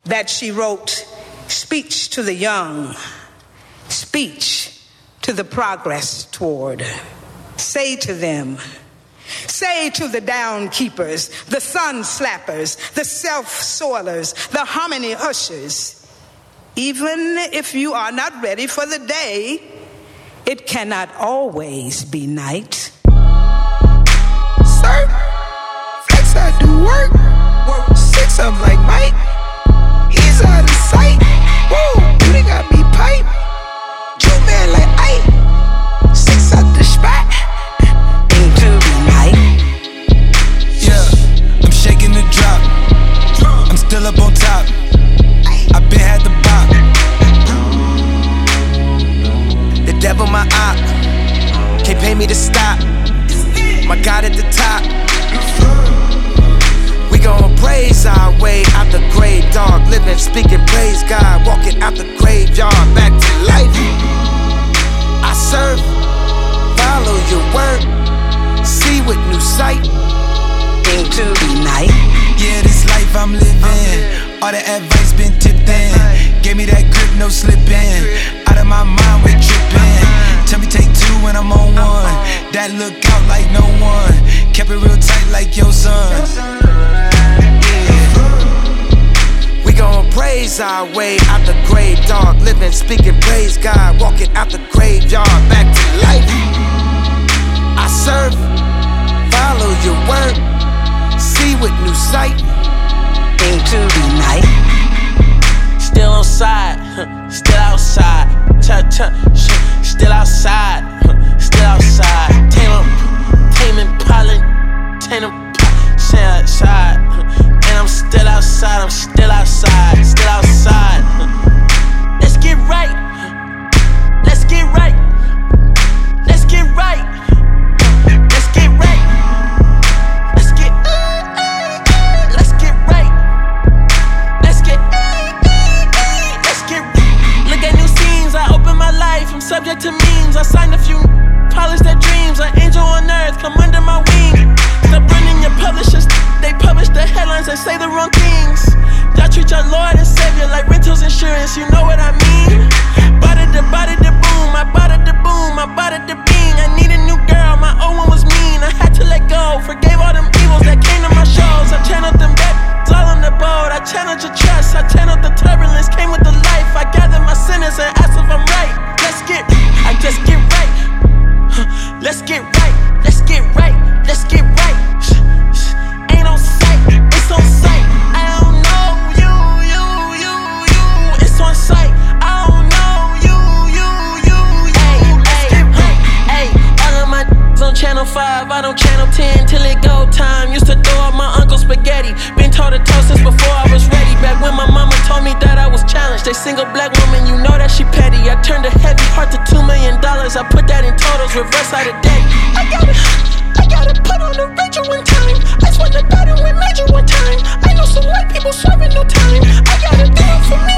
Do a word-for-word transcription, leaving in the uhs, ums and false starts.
that she wrote, "Speech to the young, speech to the progress toward. Say to them, say to the downkeepers, the sun slappers, the self-soilers, the hominy ushers, even if you are not ready for the day, it cannot always be night." Sir, flex I do work, work six of 'em like Mike. He's out of sight. Whoa, they got me pipe. Drew man like Ike. Six out the spot. Into the night. Yeah, I'm shaking the drop. I'm still up on top. I been had the bop. The devil my op. Can't pay me to stop. My God at the top. We gon' praise our way out the grave, dog. Living, speaking, praise God. Walking out the graveyard, back to life. I serve, follow your word, see with new sight. Into the night. Yeah, this life I'm living, all the advice been tipped in. Gave me that grip, no slipping. Out of my mind, we're tripping. Tell me take two when I'm on one. That look out like no one. Kept it real tight like your son. We gon' praise our way out the grave, dog. Living, speaking, praise God. Walking out the graveyard, back to life. I serve, follow your word, see with new sight. Into the night. Still on side, still outside. Still outside, still outside. Tame 'em, tame and pollen, tame 'em, stay outside. And I'm still outside, I'm still outside, still outside. Let's get right, let's get right, let's get right, let's get right, let's get, let's get right, let's get, let's get. Look at new scenes, I open my life, I'm subject to memes. I signed a few, polish their dreams. An angel on earth, come under my wing. Stop running your publishers, they publish the headlines and say the wrong things. Y'all treat your Lord and Savior like rentals insurance, you know what I mean? Bought it, the bought it, the boom, I bought it, the boom, I bought it, the bean. I need a new girl, my old one was mean. I had to let go, forgave all them evils that came to my shows. I channeled them back, all on the boat. I channeled your trust, I channeled the turbulence, came with the life. I gathered my sinners and asked if I'm right. Let's get, I just get right. Let's get right, let's get right, let's get right. Ain't on sight, it's on sight. I don't know you, you, you, you. It's on sight. I don't know you, you, you, you. Let's get right. Ay, all of my on channel five, I don't channel ten till it go time. Used to throw up my uncle's spaghetti. Been toe to toe since before I was ready. Back when my mama told me that I was challenged. They single black woman, you know that she petty. I turned a heavy heart to two million dollars. I put that in totals, reverse out of debt. I gotta, I gotta put on the Rachel one time. I swear to God it went major one time. I know some white people serving no time. I gotta do it for me.